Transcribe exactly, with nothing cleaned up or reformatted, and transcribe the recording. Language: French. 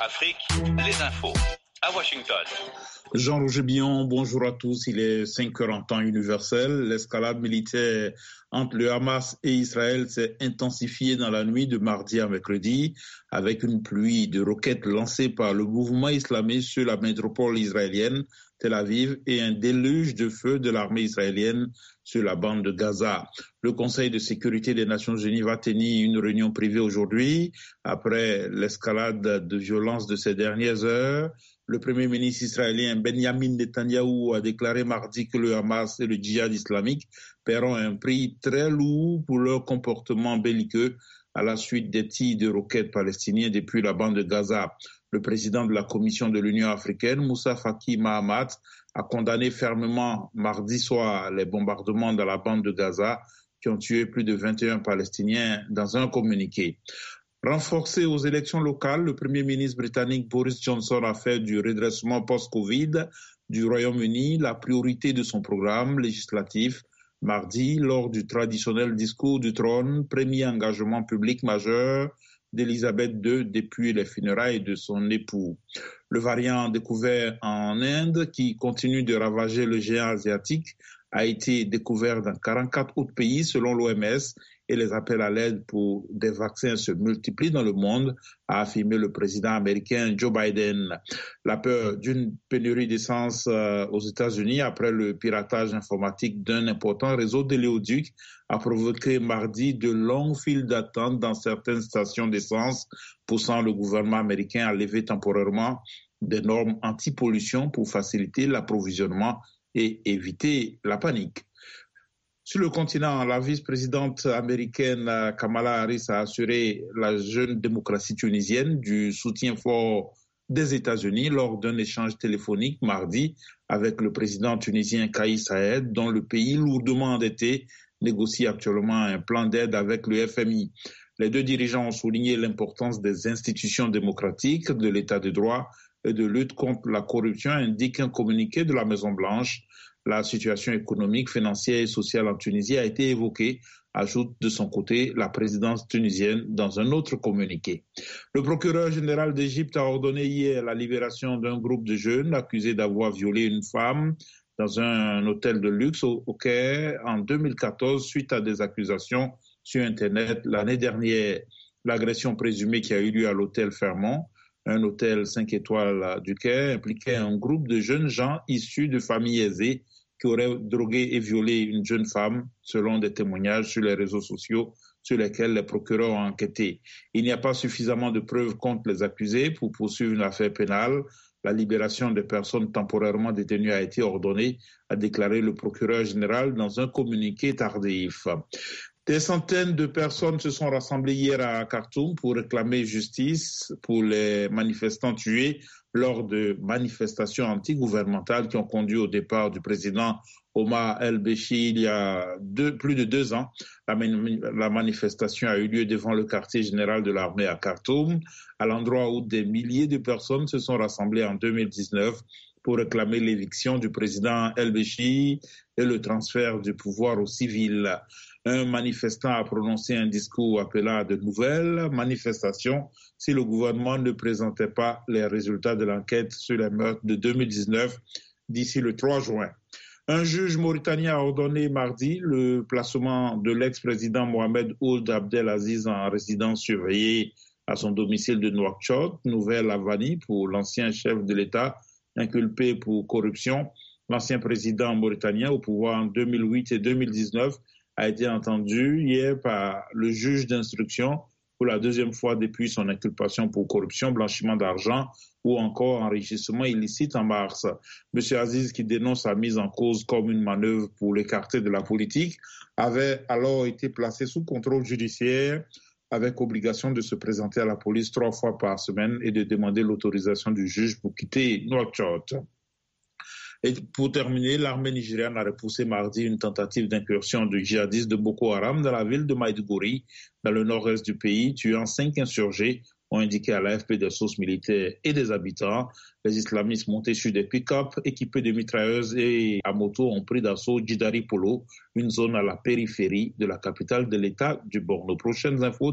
Afrique, les infos. À Washington. Jean-Roger Billon, bonjour à tous. Il est cinq heures en temps universel. L'escalade militaire entre le Hamas et Israël s'est intensifiée dans la nuit de mardi à mercredi avec une pluie de roquettes lancées par le mouvement islamiste sur la métropole israélienne, Tel Aviv, et un déluge de feu de l'armée israélienne sur la bande de Gaza. Le Conseil de sécurité des Nations Unies va tenir une réunion privée aujourd'hui après l'escalade de violence de ces dernières heures. Le Premier ministre israélien Benjamin Netanyahou a déclaré mardi que le Hamas et le djihad islamique paieront un prix très lourd pour leur comportement belliqueux à la suite des tirs de roquettes palestiniens depuis la bande de Gaza. Le président de la Commission de l'Union africaine, Moussa Faki Mahamat, a condamné fermement mardi soir les bombardements dans la bande de Gaza qui ont tué plus de vingt et un Palestiniens dans un communiqué. Renforcé aux élections locales, le Premier ministre britannique Boris Johnson a fait du redressement post-Covid du Royaume-Uni la priorité de son programme législatif. Mardi, lors du traditionnel discours du trône, premier engagement public majeur d'Elisabeth deux depuis les funérailles de son époux. Le variant découvert en Inde, qui continue de ravager le géant asiatique, a été découvert dans quarante-quatre autres pays selon l'O M S et les appels à l'aide pour des vaccins se multiplient dans le monde, a affirmé le président américain Joe Biden. La peur d'une pénurie d'essence aux États-Unis après le piratage informatique d'un important réseau d'éléoducs a provoqué mardi de longues files d'attente dans certaines stations d'essence, poussant le gouvernement américain à lever temporairement des normes anti-pollution pour faciliter l'approvisionnement et éviter la panique. Sur le continent, la vice-présidente américaine Kamala Harris a assuré la jeune démocratie tunisienne du soutien fort des États-Unis lors d'un échange téléphonique mardi avec le président tunisien Kais Saied, dont le pays lourdement endetté négocie actuellement un plan d'aide avec le F M I. Les deux dirigeants ont souligné l'importance des institutions démocratiques, de l'état de droit et de lutte contre la corruption, indique un communiqué de la Maison-Blanche. La situation économique, financière et sociale en Tunisie a été évoquée, ajoute de son côté la présidence tunisienne dans un autre communiqué. Le procureur général d'Égypte a ordonné hier la libération d'un groupe de jeunes accusés d'avoir violé une femme dans un hôtel de luxe au, au Caire en deux mille quatorze suite à des accusations sur Internet l'année dernière. L'agression présumée qui a eu lieu à l'hôtel Fairmont, un hôtel cinq étoiles du Caire, impliquait un groupe de jeunes gens issus de familles aisées qui auraient drogué et violé une jeune femme, selon des témoignages sur les réseaux sociaux sur lesquels les procureurs ont enquêté. Il n'y a pas suffisamment de preuves contre les accusés pour poursuivre une affaire pénale. La libération des personnes temporairement détenues a été ordonnée, a déclaré le procureur général dans un communiqué tardif. Des centaines de personnes se sont rassemblées hier à Khartoum pour réclamer justice pour les manifestants tués lors de manifestations antigouvernementales qui ont conduit au départ du président Omar el-Béchir il y a deux, plus de deux ans. La, la manifestation a eu lieu devant le quartier général de l'armée à Khartoum, à l'endroit où des milliers de personnes se sont rassemblées en deux mille dix-neuf pour réclamer l'éviction du président el-Béchir et le transfert du pouvoir aux civils. Un manifestant a prononcé un discours appelant à de nouvelles manifestations si le gouvernement ne présentait pas les résultats de l'enquête sur les meurtres de deux mille dix-neuf d'ici le trois juin. Un juge mauritanien a ordonné mardi le placement de l'ex-président Mohamed Ould Abdelaziz en résidence surveillée à son domicile de Nouakchott, Nouvelle-Avani, pour l'ancien chef de l'État inculpé pour corruption. L'ancien président mauritanien au pouvoir en deux mille huit et deux mille dix-neuf a été entendu hier par le juge d'instruction pour la deuxième fois depuis son inculpation pour corruption, blanchiment d'argent ou encore enrichissement illicite en mars. Monsieur Aziz, qui dénonce sa mise en cause comme une manœuvre pour l'écarter de la politique, avait alors été placé sous contrôle judiciaire avec obligation de se présenter à la police trois fois par semaine et de demander l'autorisation du juge pour quitter Nouakchott. Et pour terminer, l'armée nigériane a repoussé mardi une tentative d'incursion de djihadistes de Boko Haram dans la ville de Maiduguri, dans le nord-est du pays, tuant cinq insurgés, ont indiqué à l'A F P des sources militaires et des habitants. Les islamistes montés sur des pick-up équipés de mitrailleuses et à moto ont pris d'assaut Djidari Polo, une zone à la périphérie de la capitale de l'État du Borno. Prochaines infos